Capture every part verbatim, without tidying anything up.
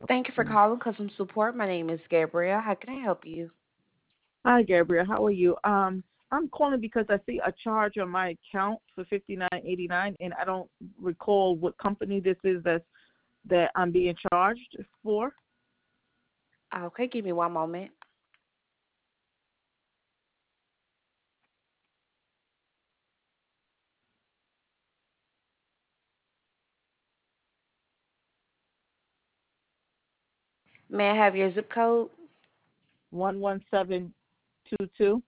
Thank you for calling Customer Support. My name is Gabrielle. How can I help you? Hi, Gabriel. How are you? Um, I'm calling because I see a charge on my account for fifty nine eighty nine, and I don't recall what company this is that that I'm being charged for. Okay, give me one moment. May I have your zip code? One one seven two two.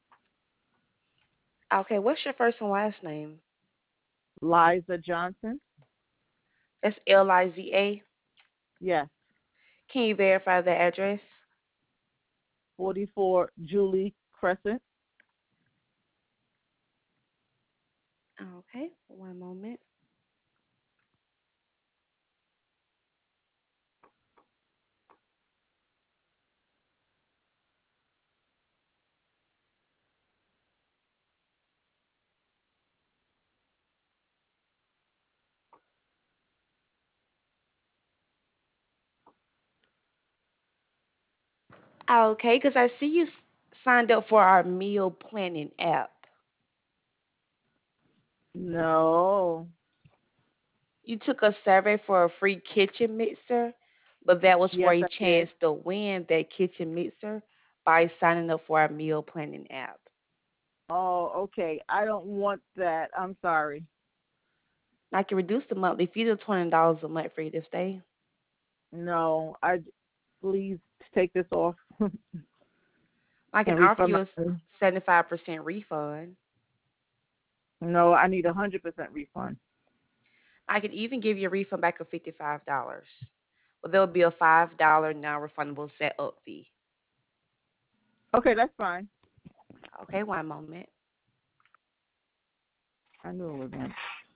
Okay, what's your first and last name? Liza Johnson. That's L I Z A. Yes. Can you verify the address? Forty four Julie Crescent. Okay, one moment. Okay, because I see you s- signed up for our meal planning app. No. You took a survey for a free kitchen mixer, but that was for Yes, a I did. chance to win that kitchen mixer by signing up for our meal planning app. Oh, okay. I don't want that. I'm sorry. I can reduce the monthly fee to twenty dollars a month for you to stay. No. I please take this off I can and offer refund you my a money. seventy-five percent refund. No, I need a hundred percent refund. I can even give you a refund back of fifty-five dollars. But there will be a five dollars non-refundable setup fee. Okay, that's fine. Okay, one moment. I knew it was him.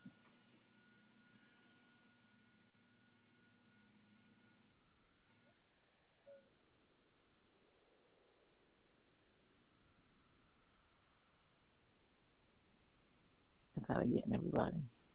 That's how they getting everybody.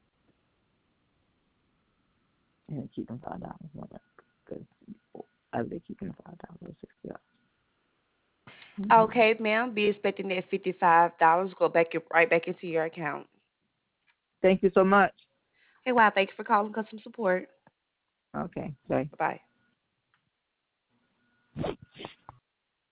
And keep them five dollars. Because as they keep them five dollars, sixty dollars. Mm-hmm. Okay, ma'am. Be expecting that fifty-five dollars go back right back into your account. Thank you so much. Okay, wow. Thank you for calling customer support. Okay, bye. Bye bye.